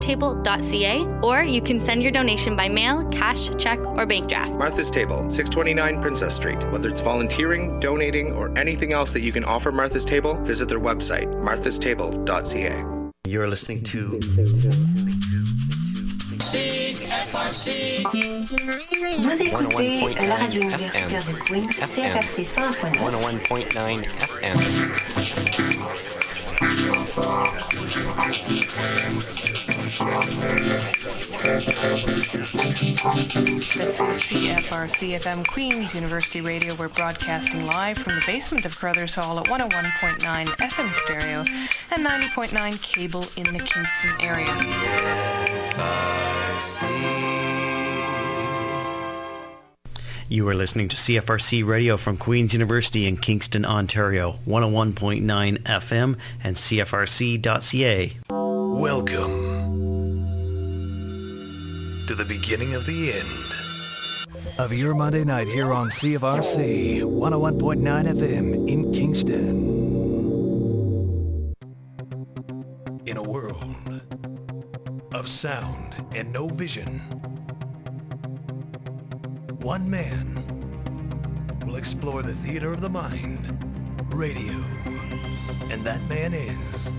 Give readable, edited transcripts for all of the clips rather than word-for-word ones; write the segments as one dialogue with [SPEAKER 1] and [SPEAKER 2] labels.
[SPEAKER 1] marthastable.ca, or you can send your donation by mail, cash, check, or bank draft.
[SPEAKER 2] Martha's Table, 629 Princess Street. Whether it's volunteering, donating, or anything else that you can offer Martha's Table, visit their website, marthastable.ca.
[SPEAKER 3] You're listening to
[SPEAKER 4] CFRC. Vous écoutez la radio universitaire de Queens, CFRC 100.9.
[SPEAKER 3] 101.9 FM.
[SPEAKER 5] CFRC FM Queens University Radio. We're broadcasting live from the basement of Crothers Hall at 101.9 FM stereo and 90.9 cable in the Kingston area.
[SPEAKER 3] You are listening to CFRC Radio from Queen's University in Kingston, Ontario, 101.9 FM and CFRC.ca.
[SPEAKER 6] Welcome to the beginning of the end of your Monday night here on CFRC 101.9 FM in Kingston. In a world of sound and no vision, one man will explore the theater of the mind, radio, and that man is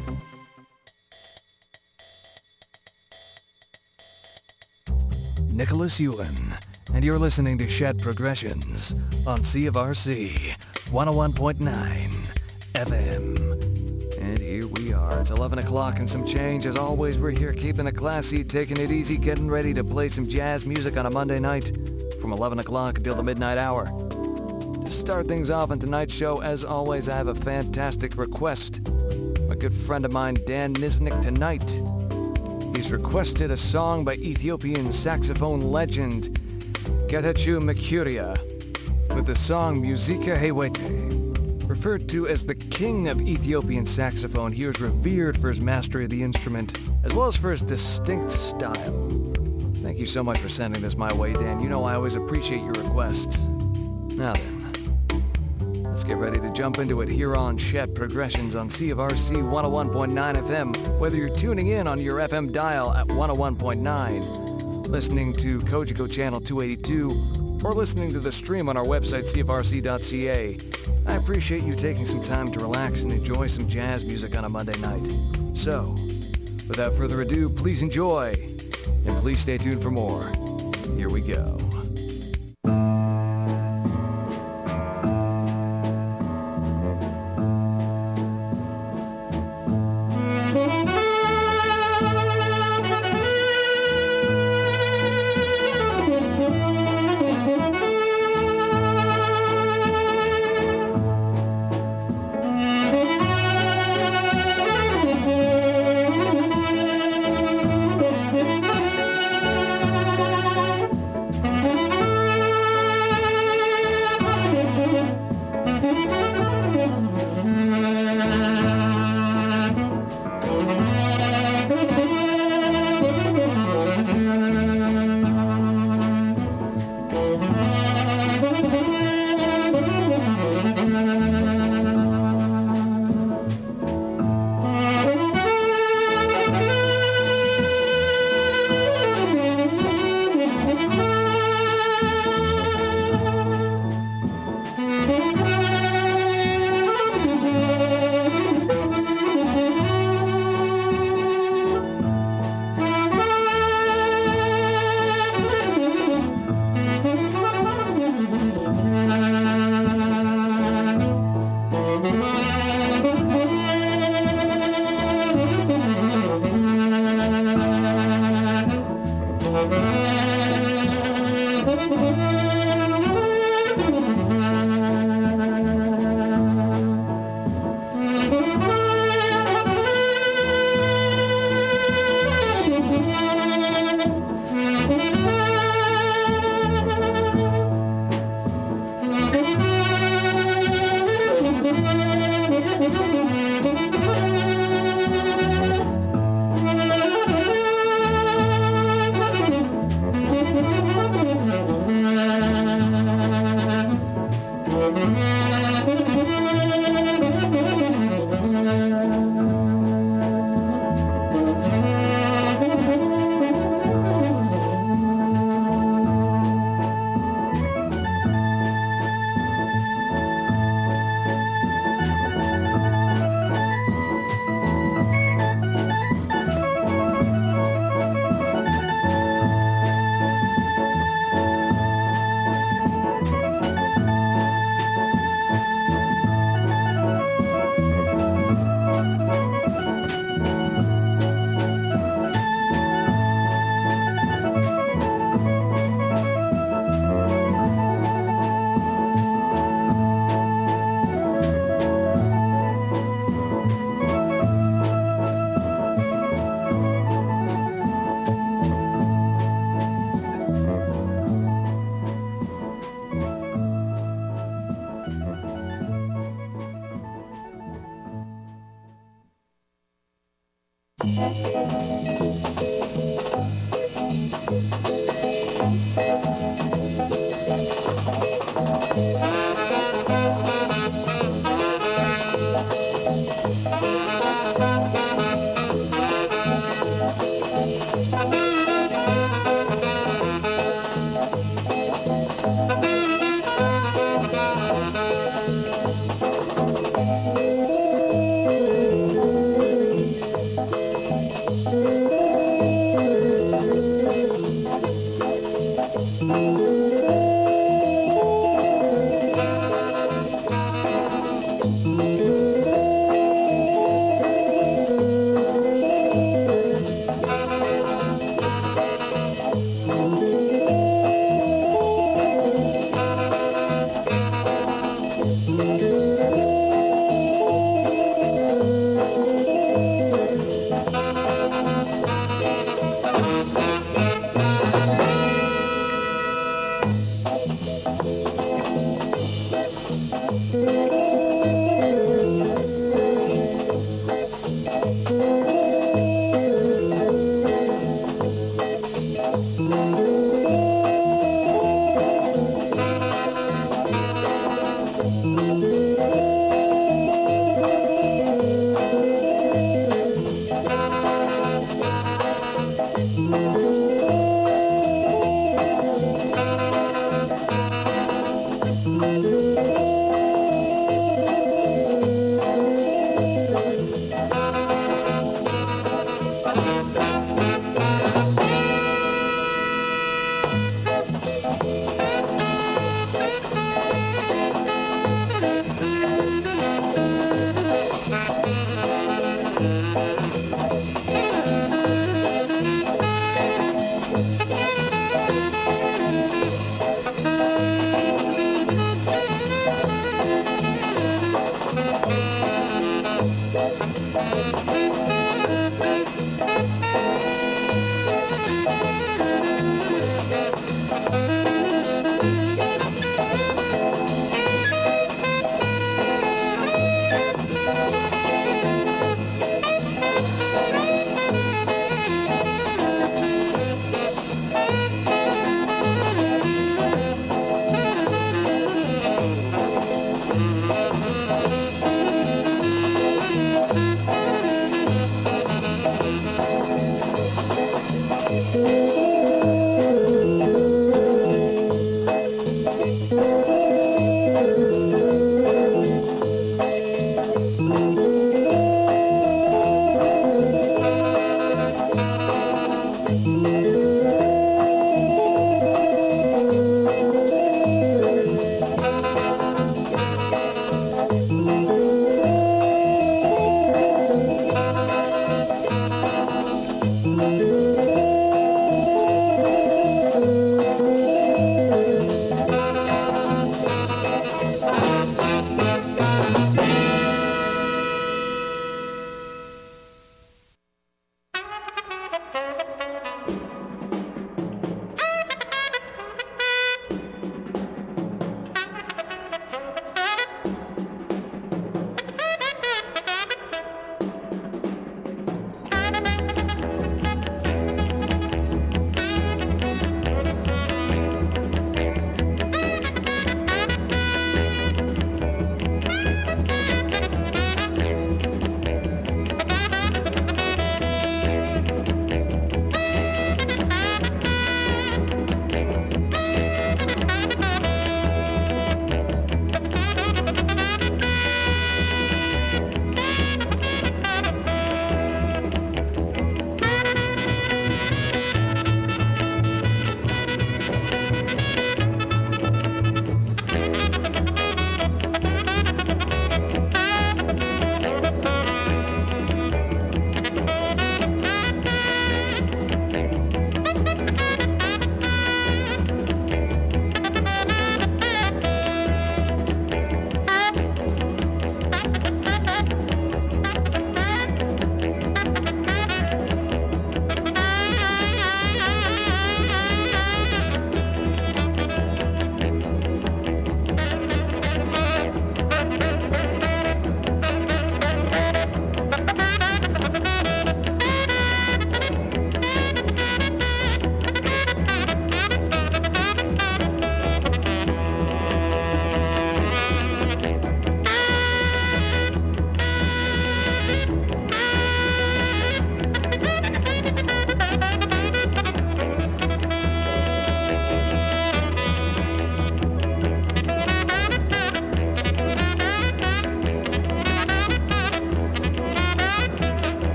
[SPEAKER 6] Nicholas Ewan, and you're listening to Shed Progressions on CFRC 101.9 FM. And here we are. It's 11 o'clock and some change. As always, we're here keeping it classy, taking it easy, getting ready to play some jazz music on a Monday night from 11 o'clock until the midnight hour. To start things off on tonight's show, as always, I have a fantastic request. My good friend of mine, Dan Nisnik, tonight. He's requested a song by Ethiopian saxophone legend Getachew Mecuria with the song Musika Hewete. Referred to as the king of Ethiopian saxophone, he was revered for his mastery of the instrument, as well as for his distinct style. Thank you so much for sending this my way, Dan. You know I always appreciate your requests. Now then, let's get ready to jump into it here on Shed Progressions on CFRC 101.9 FM. Whether you're tuning in on your FM dial at 101.9, listening to Kojiko Channel 282, or listening to the stream on our website, cfrc.ca, I appreciate you taking some time to relax and enjoy some jazz music on a Monday night. So, without further ado, please enjoy, and please stay tuned for more. Here we go.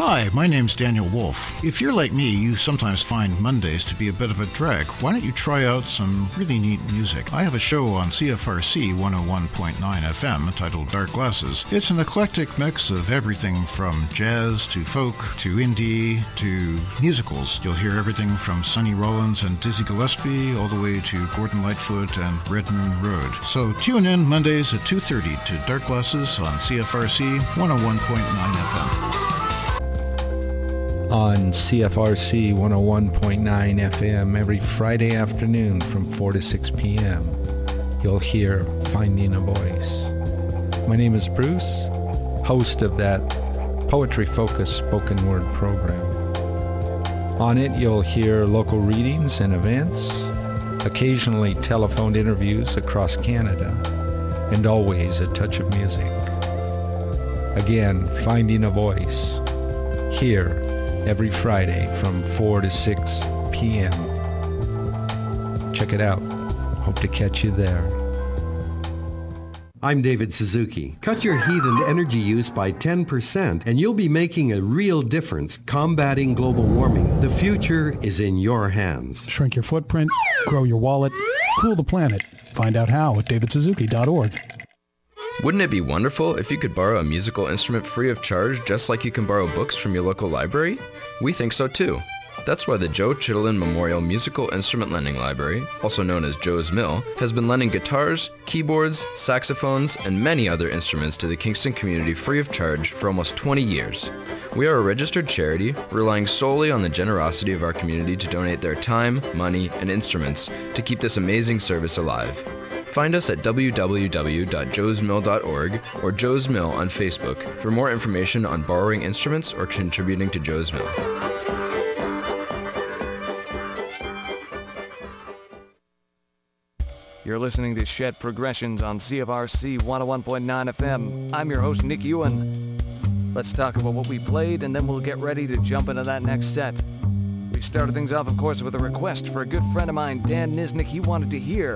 [SPEAKER 7] Hi, my name's Daniel Wolf. If you're like me, you sometimes find Mondays to be a bit of a drag. Why don't you try out some really neat music? I have a show on CFRC 101.9 FM entitled Dark Glasses. It's an eclectic mix of everything from jazz to folk to indie to musicals. You'll hear everything from Sonny Rollins and Dizzy Gillespie all the way to Gordon Lightfoot and Red Moon Road. So tune in Mondays at 2:30 to Dark Glasses on CFRC 101.9 FM.
[SPEAKER 8] On CFRC 101.9 FM every Friday afternoon from 4 to 6 p.m. You'll hear Finding a Voice. My name is Bruce, host of that poetry-focused spoken word program. On it you'll hear local readings and events, occasionally telephoned interviews across Canada, and always a touch of music. Again, Finding a Voice, here every Friday from 4 to 6 p.m. Check it out. Hope to catch you there.
[SPEAKER 9] I'm David Suzuki. Cut your heat and energy use by 10% and you'll be making a real difference combating global warming. The future is in your hands.
[SPEAKER 10] Shrink your footprint, grow your wallet, cool the planet. Find out how at davidsuzuki.org.
[SPEAKER 11] Wouldn't it be wonderful if you could borrow a musical instrument free of charge just like you can borrow books from your local library? We think so too. That's why the Joe Chittenden Memorial Musical Instrument Lending Library, also known as Joe's Mill, has been lending guitars, keyboards, saxophones, and many other instruments to the Kingston community free of charge for almost 20 years. We are a registered charity, relying solely on the generosity of our community to donate their time, money, and instruments to keep this amazing service alive. Find us at www.joesmill.org or Joe's Mill on Facebook for more information on borrowing instruments or contributing to Joe's Mill.
[SPEAKER 6] You're listening to Shed Progressions on CFRC 101.9 FM. I'm your host, Nick Ewan. Let's talk about what we played, and then we'll get ready to jump into that next set. We started things off, of course, with a request for a good friend of mine, Dan Nisnik. He wanted to hear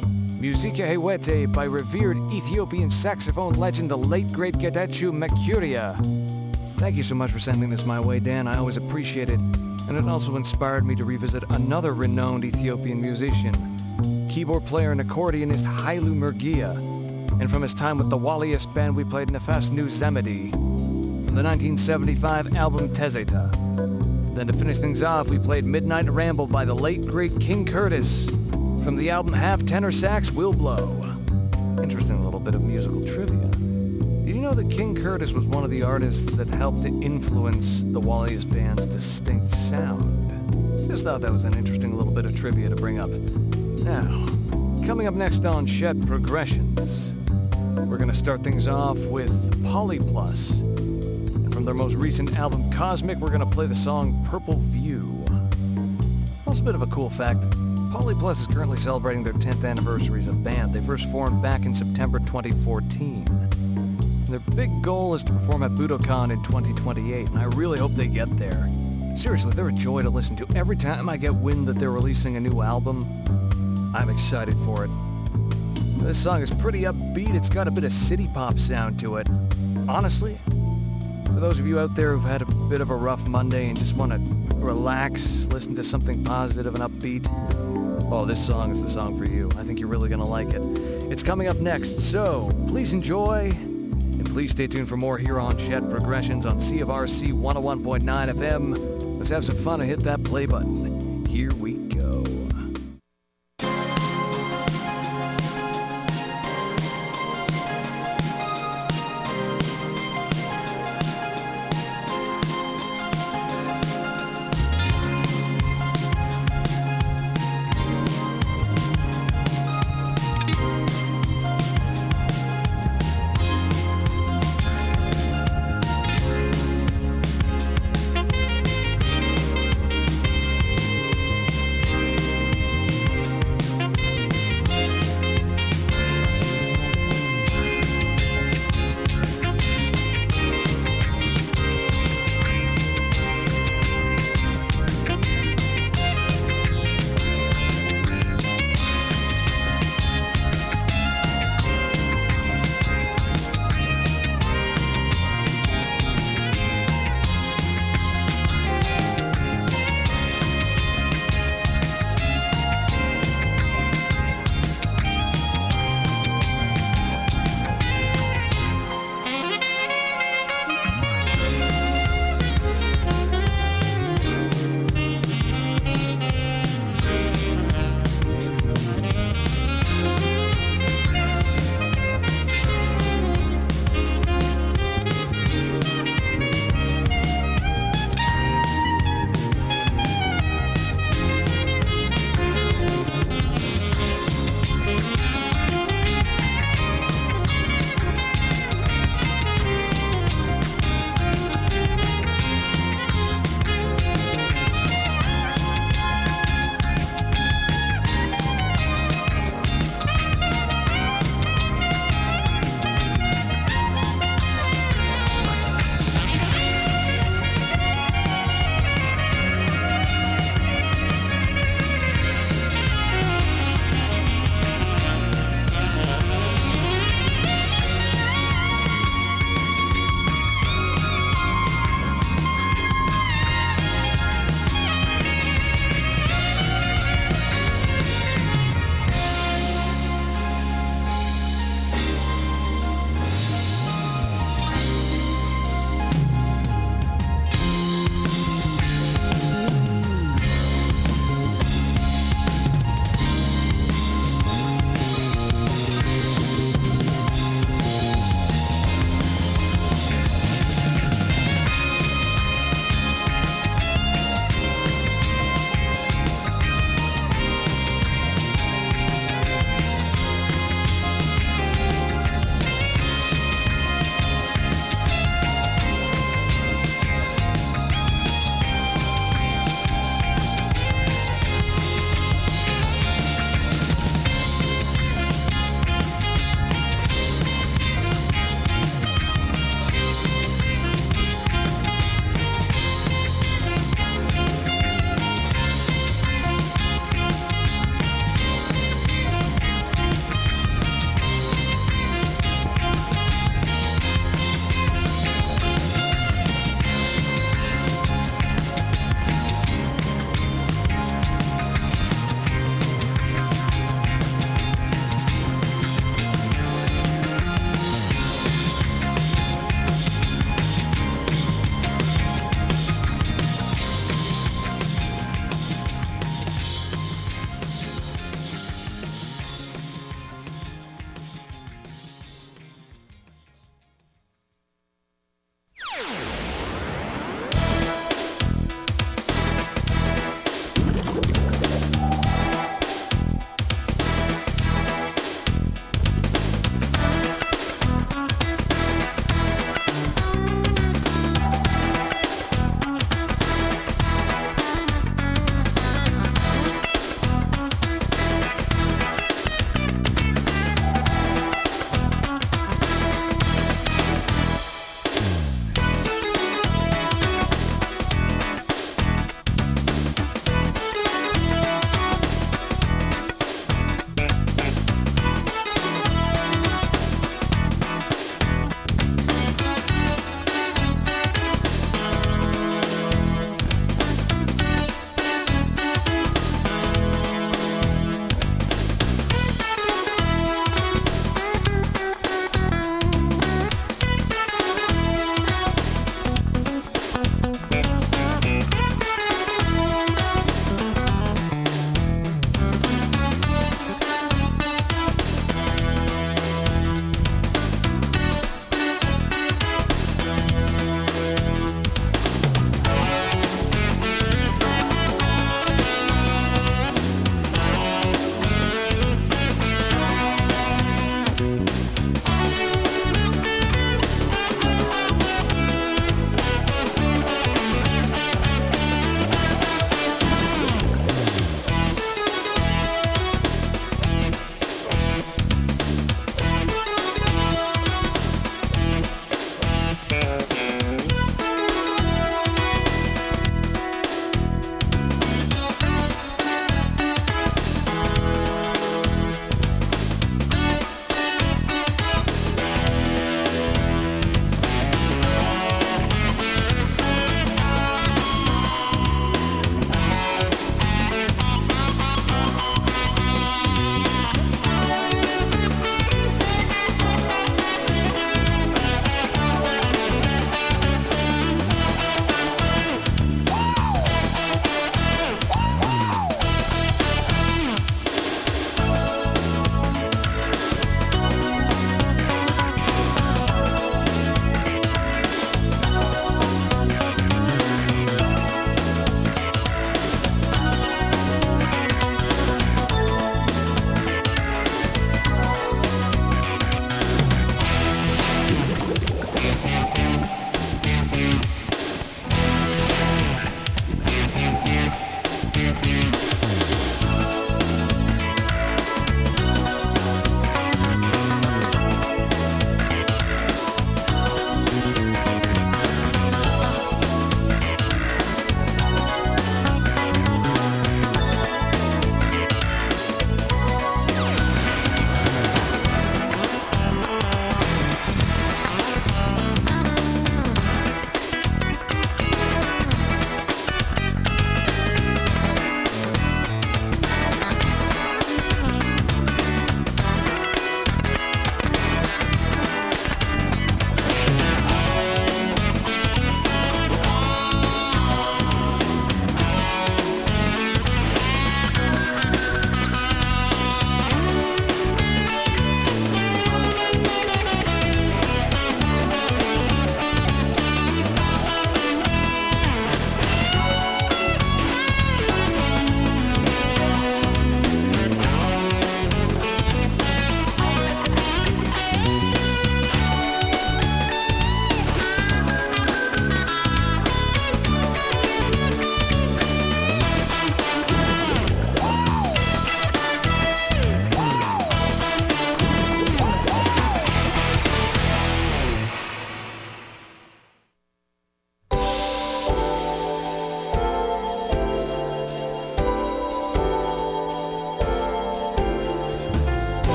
[SPEAKER 6] Musica Hewete by revered Ethiopian saxophone legend, the late great Getachew Mecuria. Thank you so much for sending this my way, Dan. I always appreciate it. And it also inspired me to revisit another renowned Ethiopian musician, keyboard player and accordionist Hailu Mergia. And from his time with the Wallius Band, we played Nefas Nu Zemedi from the 1975 album Tezeta. Then to finish things off, we played Midnight Ramble by the late great King Curtis from the album Half Tenor Sax Will Blow. Interesting little bit of musical trivia. Did you know that King Curtis was one of the artists that helped to influence the Wallius Band's distinct sound? Just thought that was an interesting little bit of trivia to bring up. Now, coming up next on Shed Progressions, we're going to start things off with Polyplus. And from their most recent album Cosmic, we're going to play the song Purple View. Also a bit of a cool fact, Polyplus is currently celebrating their 10th anniversary as a band. They first formed back in September 2014. And their big goal is to perform at Budokan in 2028, and I really hope they get there. Seriously, they're a joy to listen to. Every time I get wind that they're releasing a new album, I'm excited for it. This song is pretty upbeat. It's got a bit of city pop sound to it. Honestly, for those of you out there who've had a bit of a rough Monday and just want to relax, listen to something positive and upbeat, oh, this song is the song for you. I think you're really going to like it. It's coming up next, so please enjoy, and please stay tuned for more here on Shed Progressions on CFRC 101.9 FM. Let's have some fun and hit that play button. Here we go.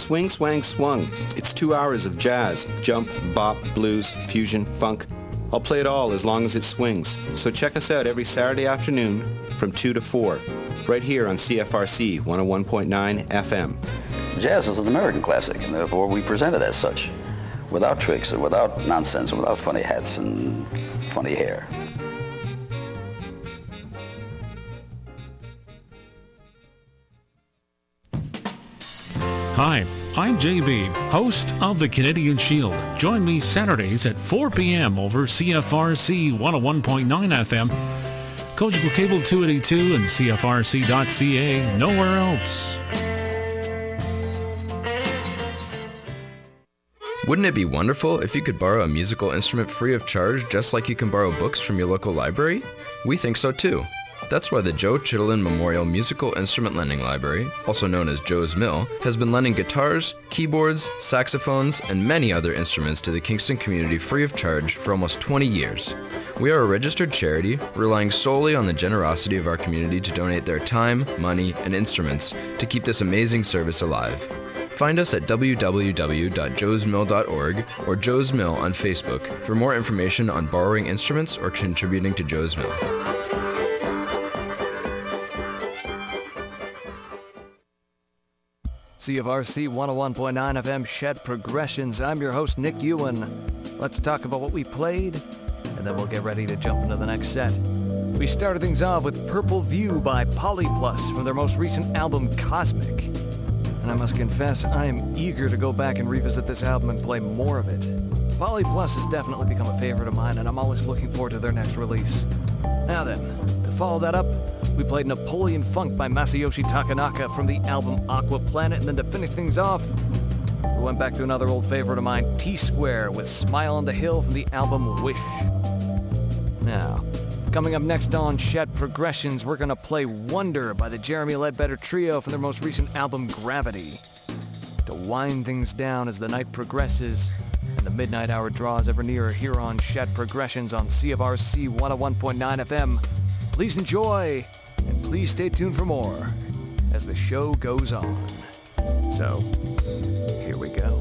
[SPEAKER 12] Swing Swang Swung. It's 2 hours of jazz, jump, bop, blues, fusion, funk. I'll play it all as long as it swings. So check us out every Saturday afternoon from 2 to 4, right here on CFRC 101.9 FM.
[SPEAKER 13] Jazz is an American classic, and therefore we present it as such, without tricks and without nonsense and without funny hats and funny hair.
[SPEAKER 14] Hi, I'm JB, host of the Canadian Shield. Join me Saturdays at 4 p.m. over CFRC 101.9 FM, Cogeco Cable 282 and CFRC.ca, nowhere else.
[SPEAKER 11] Wouldn't it be wonderful if you could borrow a musical instrument free of charge just like you can borrow books from your local library? We think so too. That's why the Joe Chittenden Memorial Musical Instrument Lending Library, also known as Joe's Mill, has been lending guitars, keyboards, saxophones, and many other instruments to the Kingston community free of charge for almost 20 years. We are a registered charity, relying solely on the generosity of our community to donate their time, money, and instruments to keep this amazing service alive. Find us at www.joesmill.org or Joe's Mill on Facebook for more information on borrowing instruments or contributing to Joe's Mill.
[SPEAKER 6] CFRC 101.9 FM Shed Progressions. I'm your host, Nick Ewan. Let's talk about what we played, and then we'll get ready to jump into the next set. We started things off with Purple View by Polyplus from their most recent album, Cosmic. And I must confess, I am eager to go back and revisit this album and play more of it. Polyplus has definitely become a favorite of mine, and I'm always looking forward to their next release. Now then, to follow that up, we played Napoleon Funk by Masayoshi Takanaka from the album Aqua Planet, and then to finish things off, we went back to another old favorite of mine, T-Square, with Smile on the Hill from the album Wish. Now, coming up next on Shed Progressions, we're going to play Wonder by the Jeremy Ledbetter Trio from their most recent album, Gravity. To wind things down as the night progresses and the midnight hour draws ever nearer here on Shed Progressions on CFRC 101.9 FM. Please enjoy, and please stay tuned for more as the show goes on. So, here we go.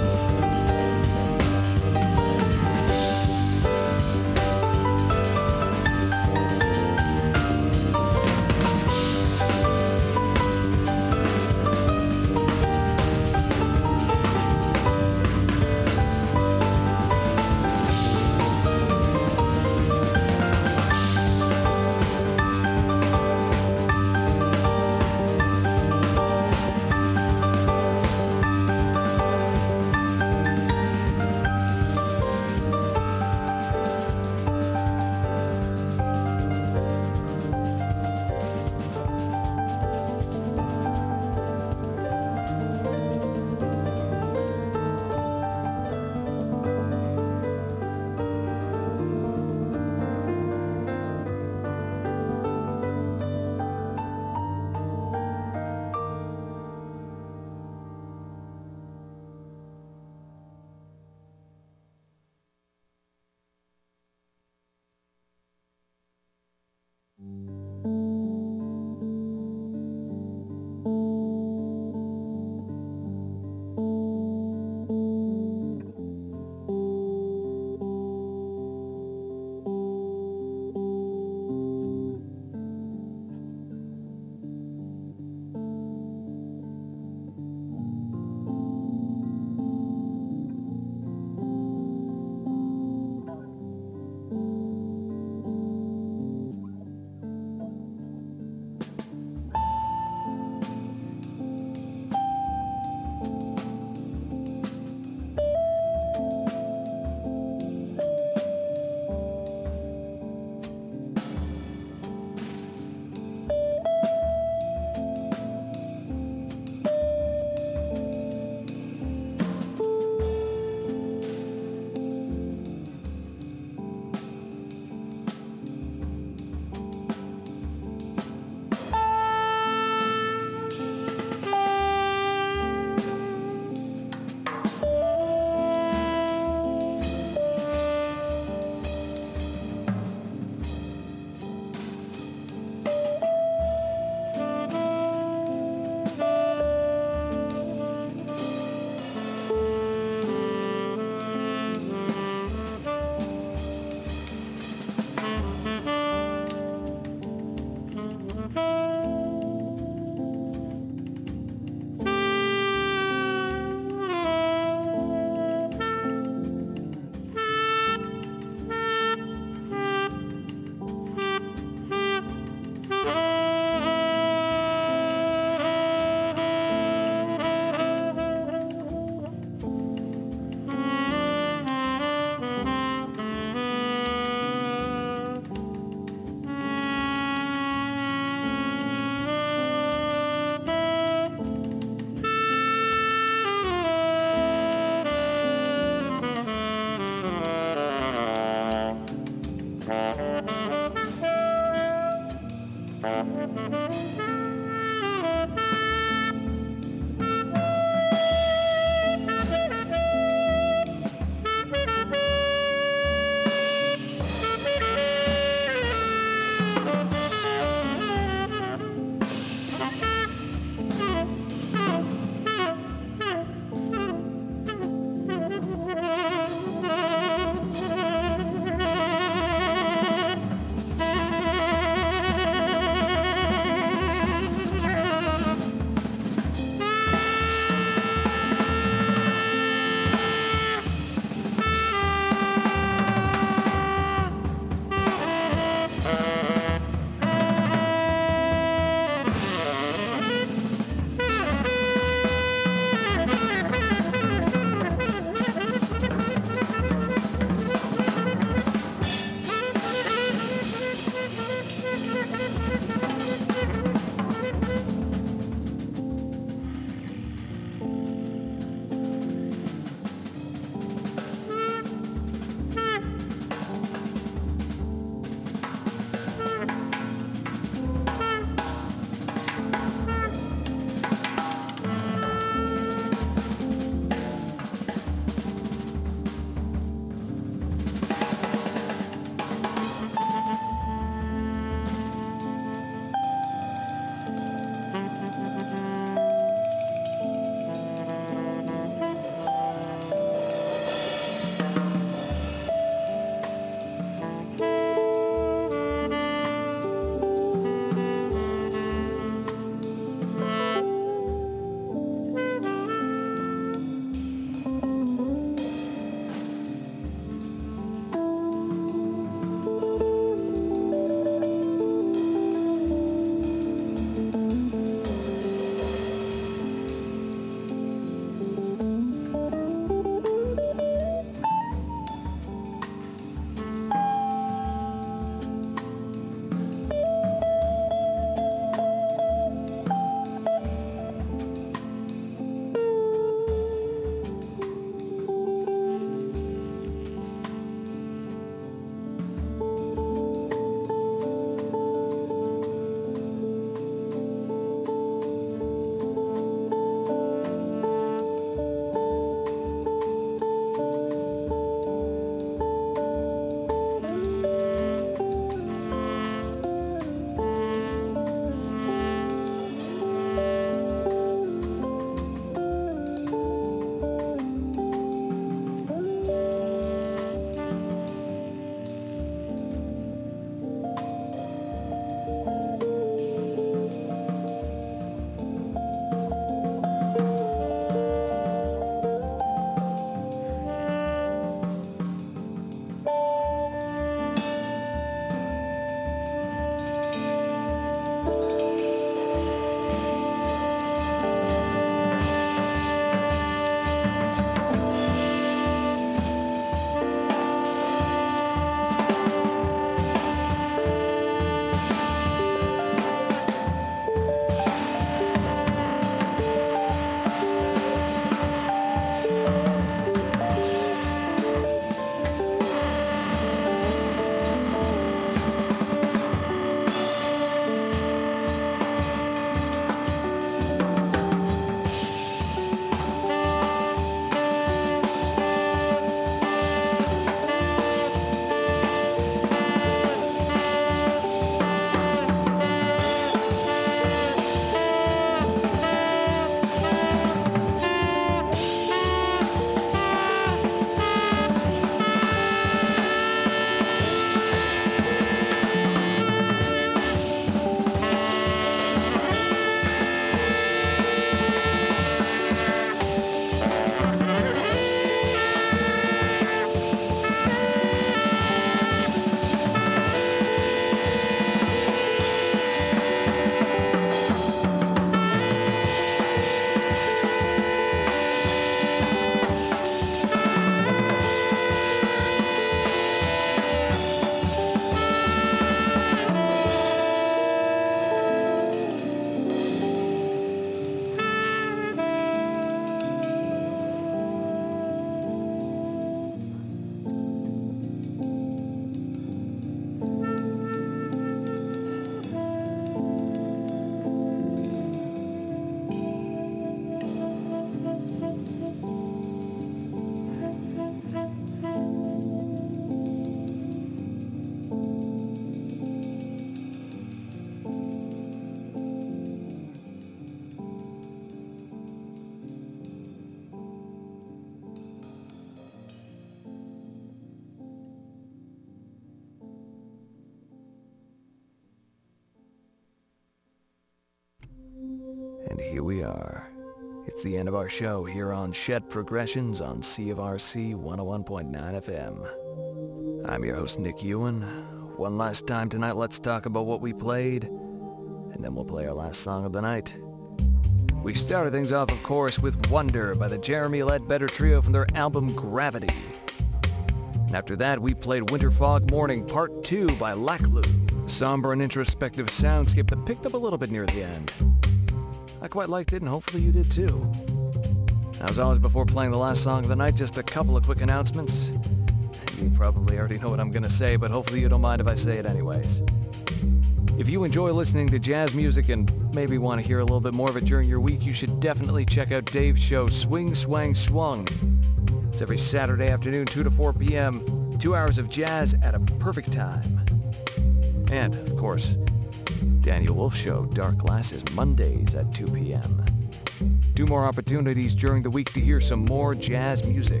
[SPEAKER 6] are. It's the end of our show here on Shed Progressions on CFRC 101.9 FM. I'm your host, Nick Ewan. One last time tonight, let's talk about what we played, and then we'll play our last song of the night. We started things off, of course, with Wonder by the Jeremy Ledbetter Trio from their album Gravity. And after that, we played Winter Fog Morning Part 2 by Laklu. Somber and introspective soundscape that picked up a little bit near the end. I quite liked it, and hopefully you did too. As always, before playing the last song of the night, just a couple of quick announcements. You probably already know what I'm going to say, but hopefully you don't mind if I say it anyways. If you enjoy listening to jazz music and maybe want to hear a little bit more of it during your week, you should definitely check out Dave's show, Swing, Swang, Swung. It's every Saturday afternoon, 2 to 4 p.m., 2 hours of jazz at a perfect time. And, of course, Daniel Wolf Show, Dark Glasses, Mondays at 2 p.m. 2 more opportunities during the week to hear some more jazz music.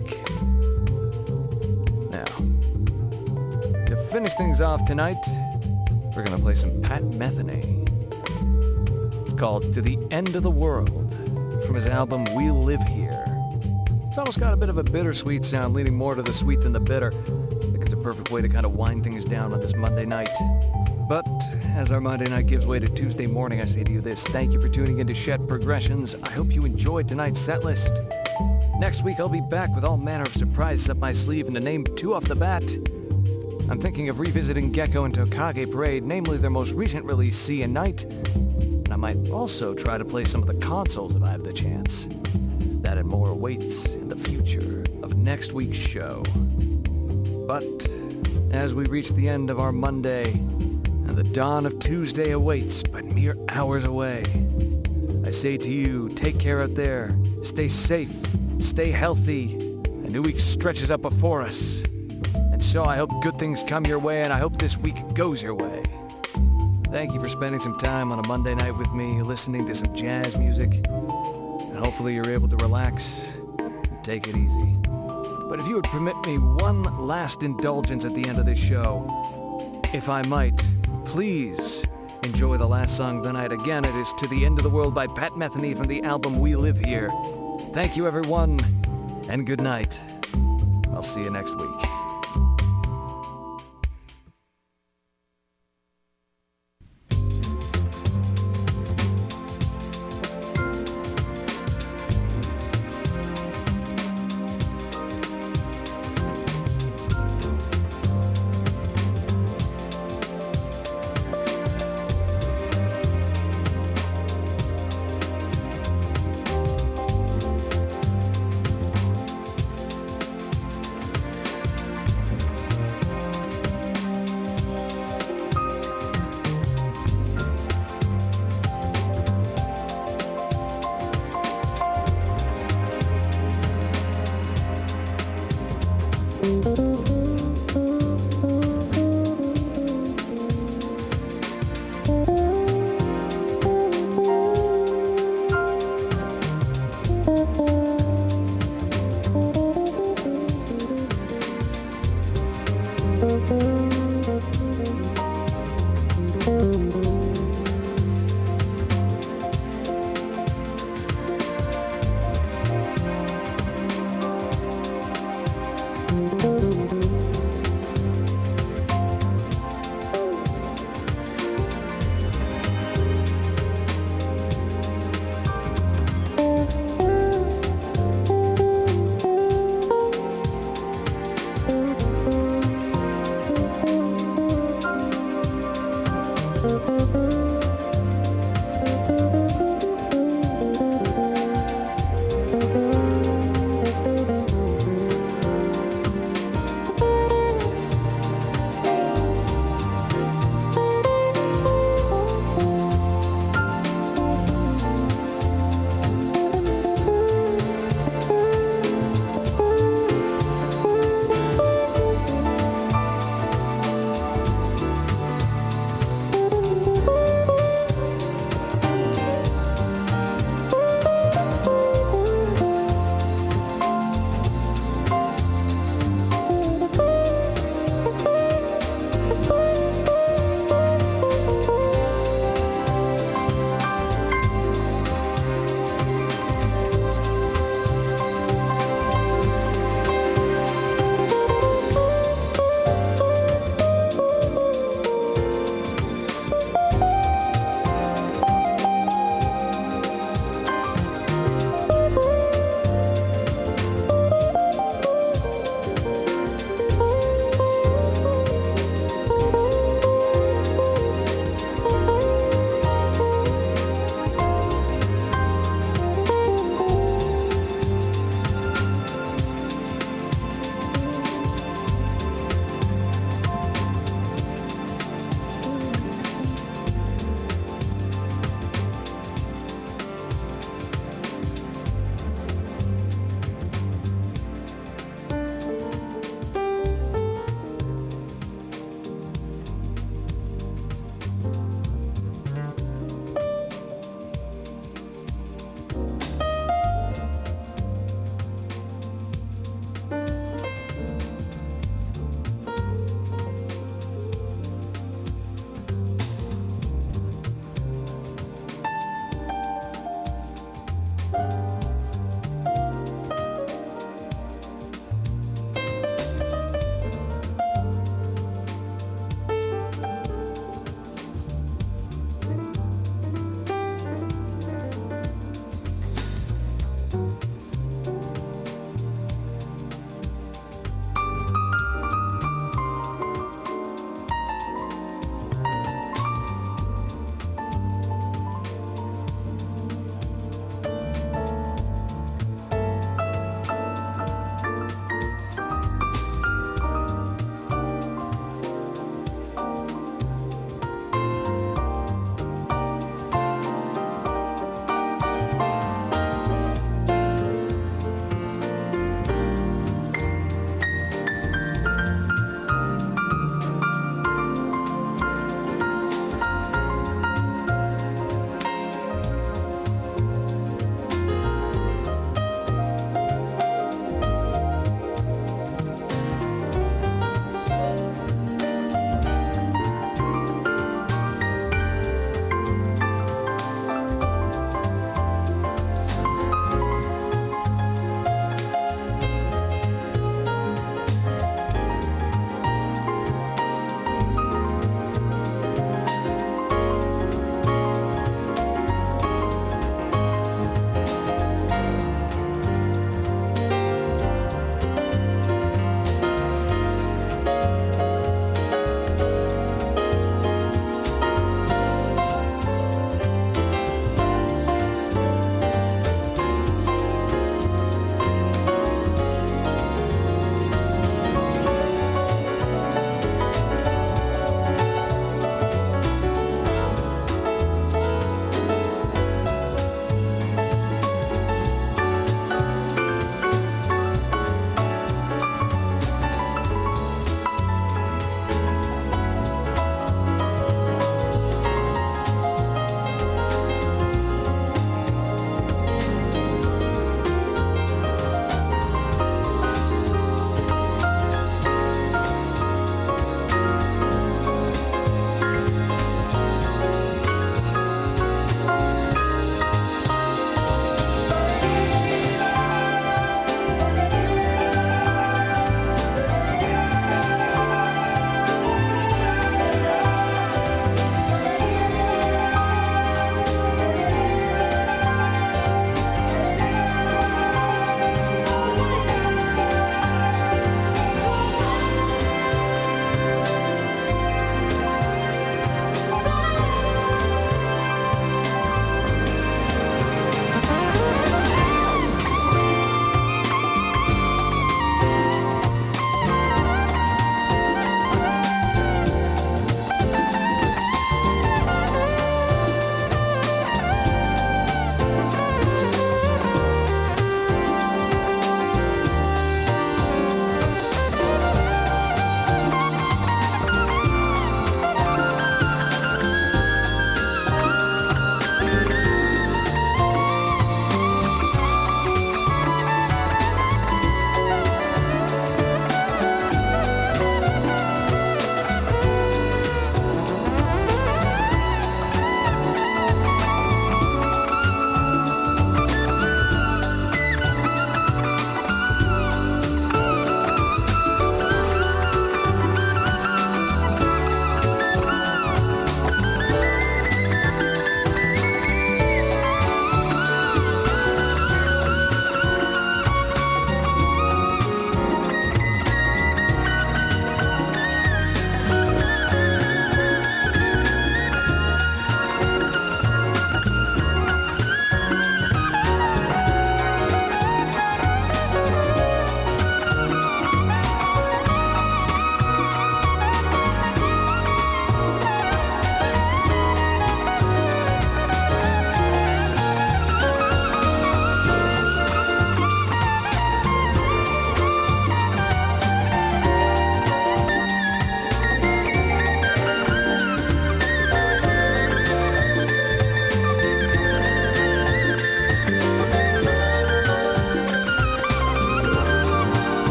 [SPEAKER 6] Now, to finish things off tonight, we're going to play some Pat Metheny. It's called To the End of the World, from his album We Live Here. It's almost got a bit of a bittersweet sound, leaning more to the sweet than the bitter. I think it's a perfect way to kind of wind things down on this Monday night. But as our Monday night gives way to Tuesday morning, I say to you this: thank you for tuning into Shed Progressions. I hope you enjoyed tonight's set list. Next week, I'll be back with all manner of surprises up my sleeve, and to name 2 off the bat, I'm thinking of revisiting Gecko and Tokage Parade, namely their most recent release, Sea and Night, and I might also try to play some of the consoles if I have the chance. That and more awaits in the future of next week's show. But as we reach the end of our Monday, and the dawn of Tuesday awaits but mere hours away, I say to you, take care out there, stay safe, stay healthy. A new week stretches up before us. And so I hope good things come your way, and I hope this week goes your way. Thank you for spending some time on a Monday night with me, listening to some jazz music. And hopefully you're able to relax and take it easy. But if you would permit me one last indulgence at the end of this show, if I might, please enjoy the last song of the night. Again, it is To the End of the World by Pat Metheny from the album We Live Here. Thank you, everyone, and good night. I'll see you next week.
[SPEAKER 15] Thank you.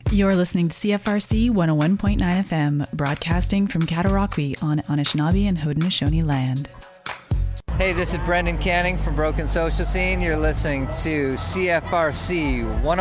[SPEAKER 15] You're listening to CFRC 101.9 FM, broadcasting from Cataraqui on Anishinaabe and Haudenosaunee land.
[SPEAKER 16] Hey, this is Brendan Canning from Broken Social Scene. You're listening to CFRC 101.9